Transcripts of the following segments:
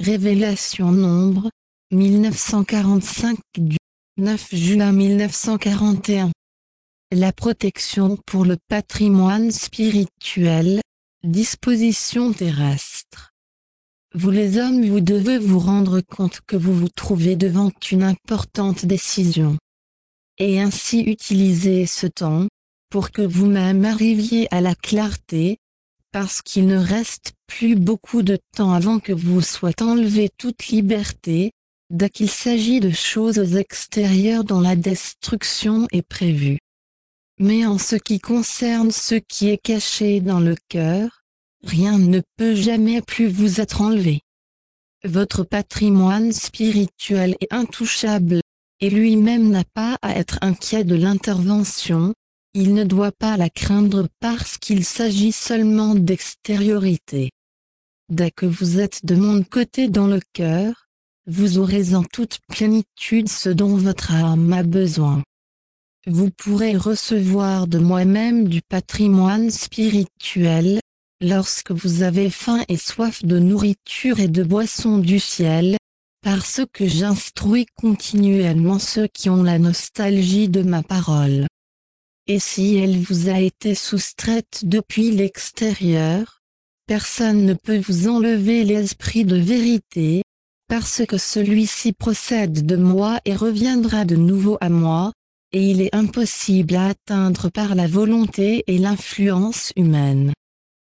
Révélation Nombre, 1945 du 9 juin 1941. La protection pour le patrimoine spirituel, disposition terrestre. Vous les hommes, vous devez vous rendre compte que vous vous trouvez devant une importante décision. Et ainsi utiliser ce temps, pour que vous-même arriviez à la clarté, parce qu'il ne reste plus beaucoup de temps avant que vous soit enlevé toute liberté, dès qu'il s'agit de choses extérieures dont la destruction est prévue. Mais en ce qui concerne ce qui est caché dans le cœur, rien ne peut jamais plus vous être enlevé. Votre patrimoine spirituel est intouchable, et lui-même n'a pas à être inquiet de l'intervention. Il ne doit pas la craindre parce qu'il s'agit seulement d'extériorité. Dès que vous êtes de mon côté dans le cœur, vous aurez en toute plénitude ce dont votre âme a besoin. Vous pourrez recevoir de moi-même du patrimoine spirituel, lorsque vous avez faim et soif de nourriture et de boissons du ciel, parce que j'instruis continuellement ceux qui ont la nostalgie de ma parole. Et si elle vous a été soustraite depuis l'extérieur, personne ne peut vous enlever l'esprit de vérité, parce que celui-ci procède de moi et reviendra de nouveau à moi, et il est impossible à atteindre par la volonté et l'influence humaine.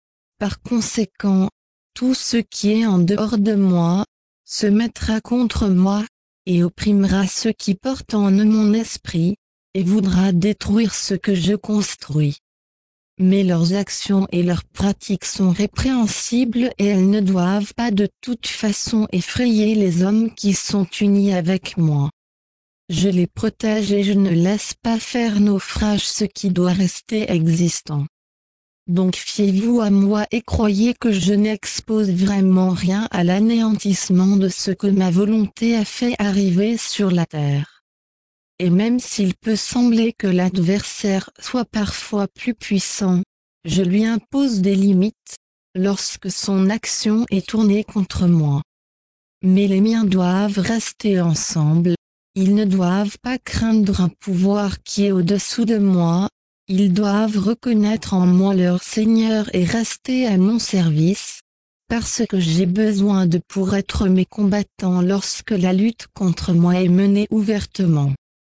Par conséquent, tout ce qui est en dehors de moi, se mettra contre moi, et opprimera ceux qui portent en eux mon esprit, et voudra détruire ce que je construis. Mais leurs actions et leurs pratiques sont répréhensibles et elles ne doivent pas de toute façon effrayer les hommes qui sont unis avec moi. Je les protège et je ne laisse pas faire naufrage ce qui doit rester existant. Donc fiez-vous à moi et croyez que je n'expose vraiment rien à l'anéantissement de ce que ma volonté a fait arriver sur la terre. Et même s'il peut sembler que l'adversaire soit parfois plus puissant, je lui impose des limites, lorsque son action est tournée contre moi. Mais les miens doivent rester ensemble, ils ne doivent pas craindre un pouvoir qui est au-dessous de moi, ils doivent reconnaître en moi leur Seigneur et rester à mon service, parce que j'ai besoin d'eux pour être mes combattants lorsque la lutte contre moi est menée ouvertement.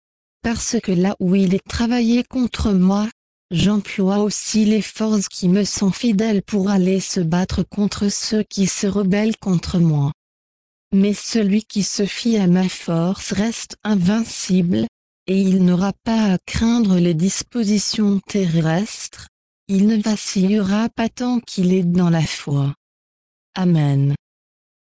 Parce que là où il est travaillé contre moi, j'emploie aussi les forces qui me sont fidèles pour aller se battre contre ceux qui se rebellent contre moi. Mais celui qui se fie à ma force reste invincible, et il n'aura pas à craindre les dispositions terrestres, il ne vacillera pas tant qu'il est dans la foi. Amen.